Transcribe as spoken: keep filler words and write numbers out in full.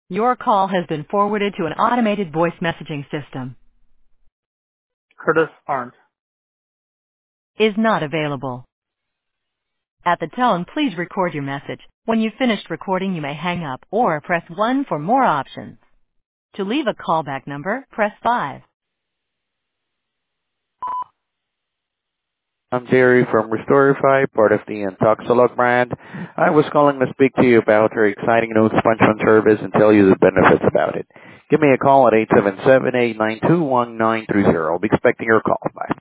Your call has been forwarded to an automated voice messaging system. Curtis Arndt. Is not available. At the tone, please record your message. When you've finished recording, you may hang up or press one for more options. To leave a callback number, press five. I'm Jerry from Restorify, part of the Intoxilog brand. I was calling to speak to you about our exciting new sponge fund service and tell you the benefits about it. Give me a call at eight seven seven, eight nine two, one nine three zero. I'll be expecting your call. Bye.